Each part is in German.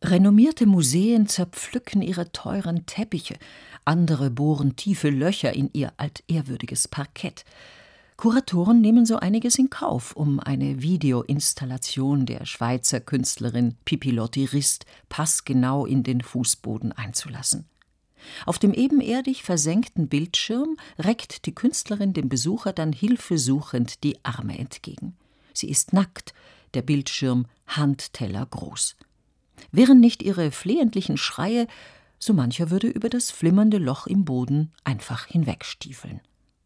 Renommierte Museen zerpflücken ihre teuren Teppiche, andere bohren tiefe Löcher in ihr altehrwürdiges Parkett. Kuratoren nehmen so einiges in Kauf, um eine Videoinstallation der Schweizer Künstlerin Pipilotti Rist passgenau in den Fußboden einzulassen. Auf dem ebenerdig versenkten Bildschirm reckt die Künstlerin dem Besucher dann hilfesuchend die Arme entgegen. Sie ist nackt, der Bildschirm handtellergroß. Wären nicht ihre flehentlichen Schreie, so mancher würde über das flimmernde Loch im Boden einfach hinwegstiefeln.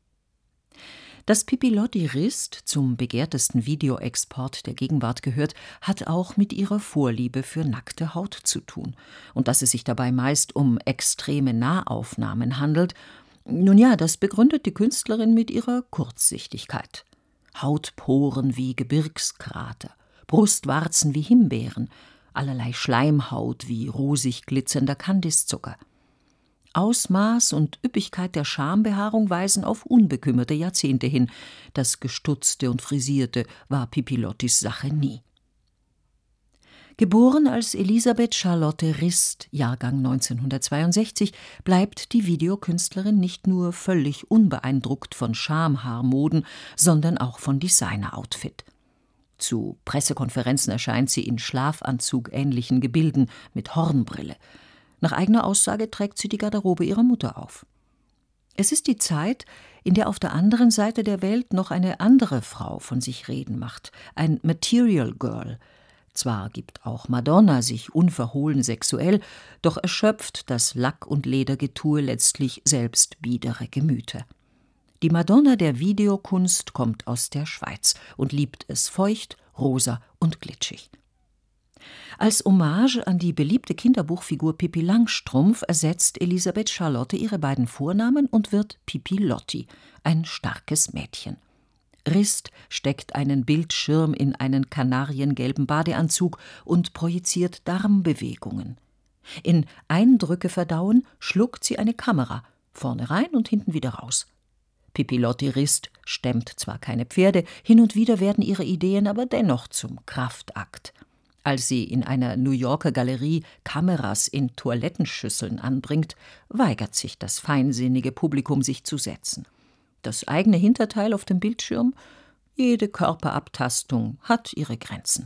Dass Pipilotti Rist zum begehrtesten Videoexport der Gegenwart gehört, hat auch mit ihrer Vorliebe für nackte Haut zu tun. Und dass es sich dabei meist um extreme Nahaufnahmen handelt, nun ja, das begründet die Künstlerin mit ihrer Kurzsichtigkeit. Hautporen wie Gebirgskrater, Brustwarzen wie Himbeeren, allerlei Schleimhaut wie rosig glitzernder Kandiszucker. Ausmaß und Üppigkeit der Schambehaarung weisen auf unbekümmerte Jahrzehnte hin. Das Gestutzte und Frisierte war Pipilottis Sache nie. Geboren als Elisabeth Charlotte Rist, Jahrgang 1962, bleibt die Videokünstlerin nicht nur völlig unbeeindruckt von Schamhaarmoden, sondern auch von Designer-Outfit. Zu Pressekonferenzen erscheint sie in Schlafanzug-ähnlichen Gebilden mit Hornbrille. Nach eigener Aussage trägt sie die Garderobe ihrer Mutter auf. Es ist die Zeit, in der auf der anderen Seite der Welt noch eine andere Frau von sich reden macht, ein Material Girl. Zwar gibt auch Madonna sich unverhohlen sexuell, doch erschöpft das Lack- und Ledergetue letztlich selbst biedere Gemüter. Die Madonna der Videokunst kommt aus der Schweiz und liebt es feucht, rosa und glitschig. Als Hommage an die beliebte Kinderbuchfigur Pippi Langstrumpf ersetzt Elisabeth Charlotte ihre beiden Vornamen und wird Pipilotti, ein starkes Mädchen. Rist steckt einen Bildschirm in einen kanariengelben Badeanzug und projiziert Darmbewegungen. In Eindrücke verdauen schluckt sie eine Kamera, vorne rein und hinten wieder raus. Pipilotti Rist stemmt zwar keine Pferde, hin und wieder werden ihre Ideen aber dennoch zum Kraftakt. Als sie in einer New Yorker Galerie Kameras in Toilettenschüsseln anbringt, weigert sich das feinsinnige Publikum, sich zu setzen. Das eigene Hinterteil auf dem Bildschirm, jede Körperabtastung hat ihre Grenzen.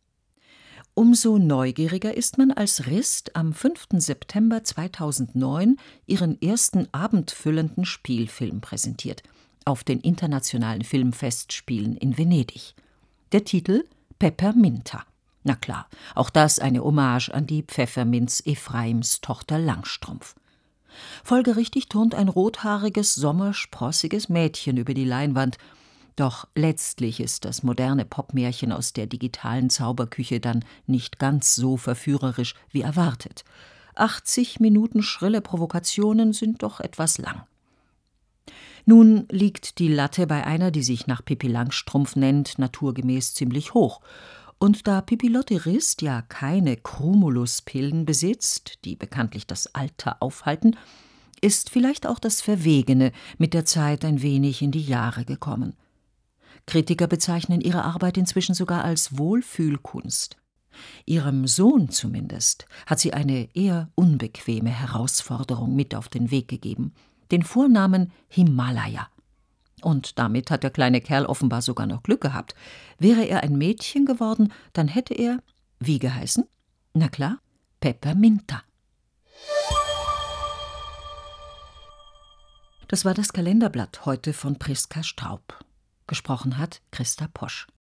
Umso neugieriger ist man, als Rist am 5. September 2009 ihren ersten abendfüllenden Spielfilm präsentiert, auf den internationalen Filmfestspielen in Venedig. Der Titel Pepperminta. Na klar, auch das eine Hommage an die Pfefferminz Ephraims Tochter Langstrumpf. Folgerichtig turnt ein rothaariges, sommersprossiges Mädchen über die Leinwand. Doch letztlich ist das moderne Popmärchen aus der digitalen Zauberküche dann nicht ganz so verführerisch wie erwartet. 80 Minuten schrille Provokationen sind doch etwas lang. Nun liegt die Latte bei einer, die sich nach Pippi Langstrumpf nennt, naturgemäß ziemlich hoch. Und da Pipilotti Rist ja keine Cumulus-Pillen besitzt, die bekanntlich das Alter aufhalten, ist vielleicht auch das Verwegene mit der Zeit ein wenig in die Jahre gekommen. Kritiker bezeichnen ihre Arbeit inzwischen sogar als Wohlfühlkunst. Ihrem Sohn zumindest hat sie eine eher unbequeme Herausforderung mit auf den Weg gegeben, den Vornamen Himalaya. Und damit hat der kleine Kerl offenbar sogar noch Glück gehabt. Wäre er ein Mädchen geworden, dann hätte er, wie geheißen? Na klar, Pepperminta. Das war das Kalenderblatt heute von Priska Straub. Gesprochen hat Christa Posch.